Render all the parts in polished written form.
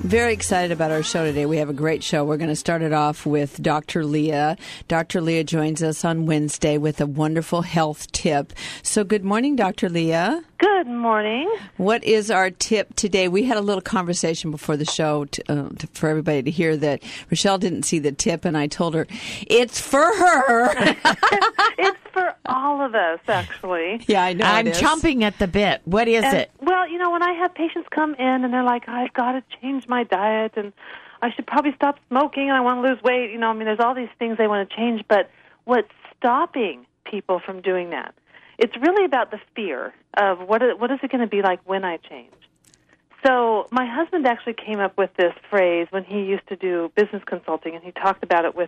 Very excited about our show today. We have a great show. We're going to start it off with Dr. Leah. Dr. Leah joins us on Wednesday with a wonderful health tip. So good morning, Dr. Leah. Good morning. What is our tip today? We had a little conversation before the show for everybody to hear that Rochelle didn't see the tip, and I told her, it's for her. It's for all of us, actually. Yeah, I know. I'm chomping at the bit. What is it? Well, you know, when I have patients come in and they're like, I've got to change my diet and I should probably stop smoking and I want to lose weight. You know, I mean, there's all these things they want to change, but what's stopping people from doing that? It's really about the fear of what is it going to be like when I change. So my husband actually came up with this phrase when he used to do business consulting, and he talked about it with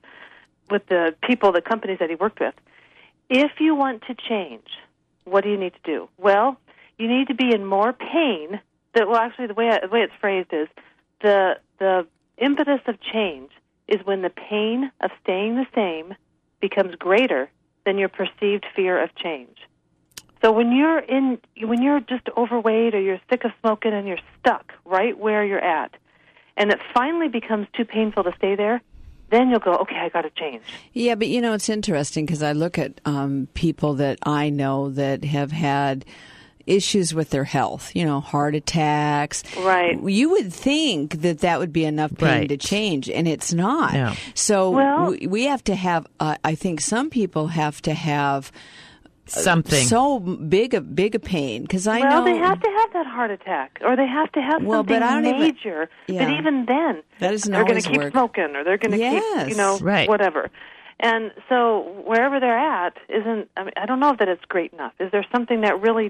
the people, the companies that he worked with. If you want to change, what do you need to do? Well, you need to be in more pain. Actually, the way it's phrased is the impetus of change is when the pain of staying the same becomes greater than your perceived fear of change. So when you're just overweight or you're sick of smoking and you're stuck right where you're at, and it finally becomes too painful to stay there, then you'll go, okay, I got to change. Yeah, but you know, it's interesting because I look at people that I know that have had issues with their health, you know, heart attacks. Right. You would think that would be enough pain to change, and it's not. No. So we have to have, I think some people have to have something so big a pain, because I know. Well, they have to have that heart attack, or they have to have something major. But even then, that doesn't they're going always to keep work. smoking, or they're going to keep, whatever. And so wherever they're at I don't know if that it's great enough. Is there something that really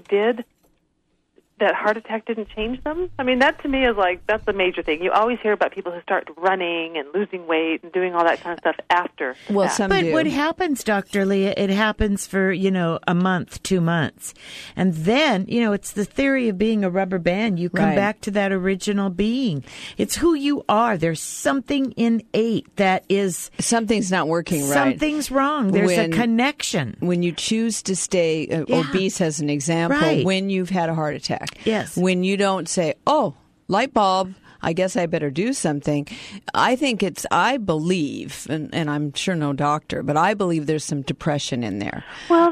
that heart attack didn't change them? I mean, that to me is like, that's the major thing. You always hear about people who start running and losing weight and doing all that kind of stuff after. Well, some But do. what happens, Dr. Leah, it happens for, a month, 2 months. And then, it's the theory of being a rubber band. You come back to that original being. It's who you are. There's something innate that is... Something's not working right. Something's wrong. There's a connection. When you choose to stay obese, as an example, when you've had a heart attack. Yes. When you don't say, oh, light bulb, I guess I better do something. I believe, and I'm sure no doctor, but I believe there's some depression in there. Well,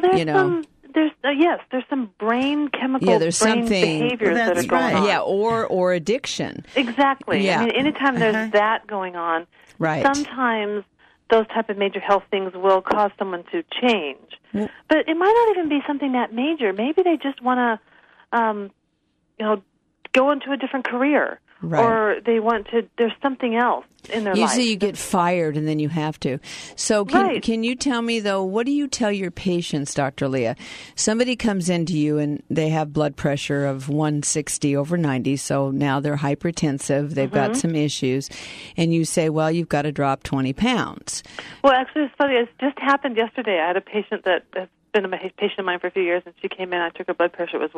there's some brain chemical brain behaviors that are going on. Yeah, or addiction. Exactly. Yeah. I mean, anytime there's that going on, sometimes those type of major health things will cause someone to change. But it might not even be something that major. Maybe they just want to go into a different career, or they want to. There's something else in their life. Usually, you get fired, and then you have to. So, can you tell me though? What do you tell your patients, Dr. Leah? Somebody comes into you and they have blood pressure of 160/90, so now they're hypertensive. They've got some issues, and you say, "Well, you've got to drop 20 pounds." Well, actually, it's funny. It just happened yesterday. I had a patient that's been a patient of mine for a few years, and she came in. I took her blood pressure. It was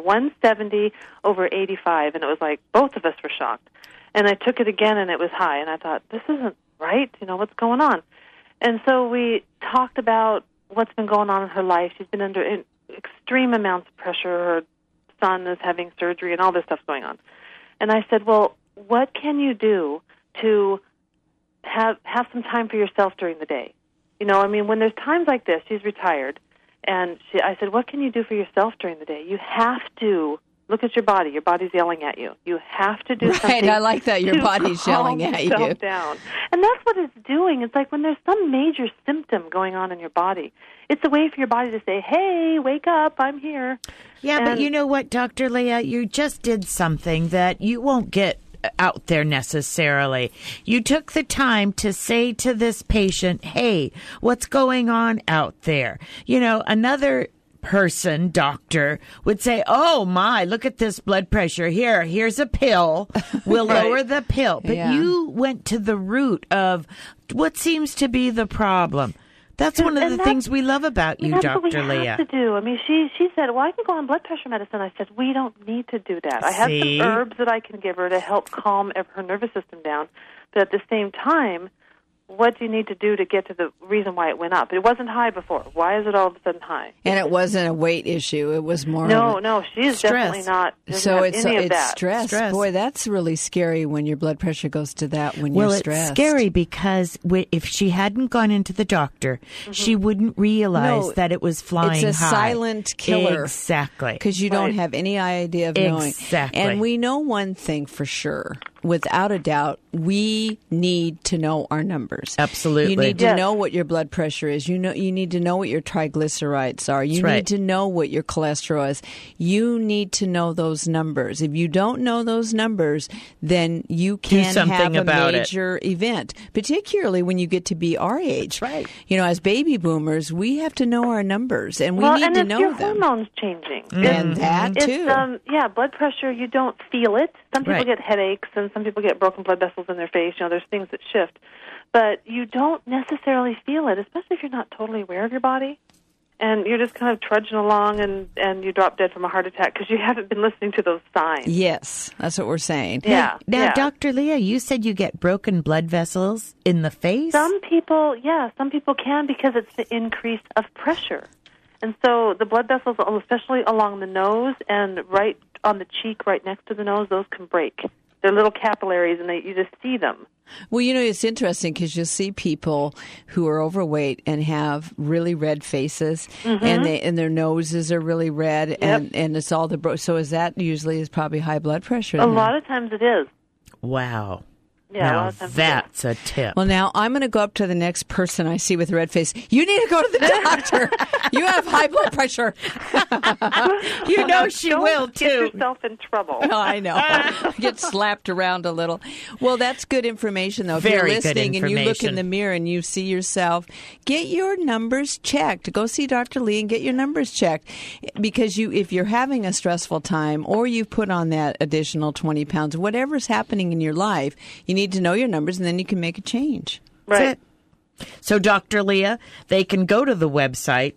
170/85, and it was like both of us were shocked. And I took it again, and it was high. And I thought, this isn't right. What's going on? And so we talked about what's been going on in her life. She's been under extreme amounts of pressure. Her son is having surgery, and all this stuff's going on. And I said, well, what can you do to have some time for yourself during the day? When there's times like this, she's retired. And I said, what can you do for yourself during the day? You have to look at your body. Your body's yelling at you. You have to do something. Right, I like that. Your body's yelling at you. Down. And that's what it's doing. It's like when there's some major symptom going on in your body, it's a way for your body to say, hey, wake up, I'm here. Yeah, but you know what, Dr. Leah? You just did something that you won't get out there necessarily. You took the time to say to this patient, hey, what's going on out there? Another person, doctor, would say, oh my, look at this blood pressure. Here's a pill. We'll lower the pill. But you went to the root of what seems to be the problem. That's one of the things we love about you, Dr. Leah. That's what we have to do. I mean, she said, well, I can go on blood pressure medicine. I said, we don't need to do that. I have some herbs that I can give her to help calm her nervous system down. But at the same time, what do you need to do to get to the reason why it went up? It wasn't high before. Why is it all of a sudden high? And it wasn't a weight issue. It was more No, she's definitely not. So it's that. Stress. Boy, that's really scary when your blood pressure goes to that when you're stressed. Well, it's scary because if she hadn't gone into the doctor, she wouldn't realize that it was flying high. It's a silent killer. Exactly. Because you don't have any idea of knowing. Exactly. And we know one thing for sure. Without a doubt, we need to know our numbers. Absolutely. You need to know what your blood pressure is. You need to know what your triglycerides are. You need to know what your cholesterol is. You need to know those numbers. If you don't know those numbers, then you can have a major event, particularly when you get to be our age. That's right. You know, as baby boomers, we have to know our numbers, and we need to know them. And your hormones changing. And that, too. Blood pressure, you don't feel it. Some people get headaches, and some people get broken blood vessels in their face. You know, there's things that shift. But you don't necessarily feel it, especially if you're not totally aware of your body. And you're just kind of trudging along, and you drop dead from a heart attack because you haven't been listening to those signs. Yes, that's what we're saying. Yeah. Now, Dr. Leah, you said you get broken blood vessels in the face? Some people can because it's the increase of pressure. And so the blood vessels, especially along the nose and right on the cheek, right next to the nose, those can break. They're little capillaries, and you just see them. Well, you know, it's interesting because you'll see people who are overweight and have really red faces, and their noses are really red, and it's all so is that usually probably high blood pressure? A lot of times it is. Wow. Yeah, now that's a tip. Well, now I'm going to go up to the next person I see with a red face. You need to go to the doctor. You have high blood pressure. You know she will, too. Get yourself in trouble. Oh, I know. Get slapped around a little. Well, that's good information, though. If Very you're listening good and you look in the mirror and you see yourself, get your numbers checked. Go see Dr. Lee and get your numbers checked. Because if you're having a stressful time or you've put on that additional 20 pounds, whatever's happening in your life, you need to know your numbers, and then you can make a change. Right. So, Dr. Leah, they can go to the website,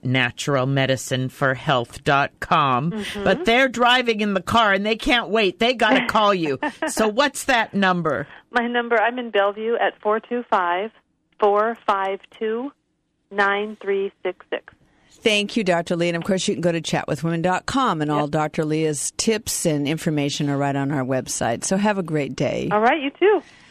naturalmedicineforhealth.com, but they're driving in the car, and they can't wait. They got to call you. So what's that number? My number, I'm in Bellevue at 425-452-9366. Thank you, Dr. Leah. And, of course, you can go to chatwithwomen.com, and all Dr. Leah's tips and information are right on our website. So have a great day. All right, you too.